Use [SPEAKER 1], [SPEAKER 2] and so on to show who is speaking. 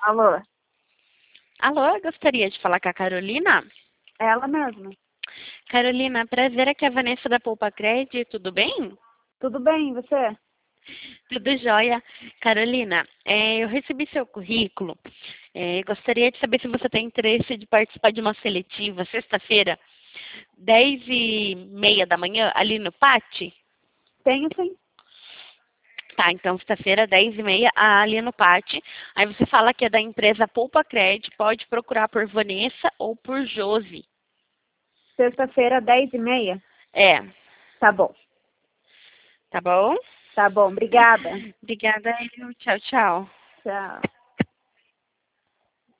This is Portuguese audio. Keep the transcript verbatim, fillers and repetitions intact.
[SPEAKER 1] Alô?
[SPEAKER 2] Alô, eu gostaria de falar com a Carolina.
[SPEAKER 1] É ela mesma.
[SPEAKER 2] Carolina, prazer, aqui é a Vanessa da Poupa Cred, tudo bem?
[SPEAKER 1] Tudo bem, e você?
[SPEAKER 2] Tudo jóia. Carolina, é, eu recebi seu currículo. É, gostaria de saber se você tem interesse de participar de uma seletiva sexta-feira, dez e meia da manhã, ali no Pati.
[SPEAKER 1] Tenho sim.
[SPEAKER 2] Tá, então sexta-feira, dez e meia, ali no Pati. Aí você fala que é da empresa Poupa Cred, pode procurar por Vanessa ou por Josi.
[SPEAKER 1] Sexta-feira, dez e meia?
[SPEAKER 2] É,
[SPEAKER 1] Tá bom.
[SPEAKER 2] tá bom?
[SPEAKER 1] Tá bom, obrigada.
[SPEAKER 2] Obrigada, tchau, tchau.
[SPEAKER 1] Tchau.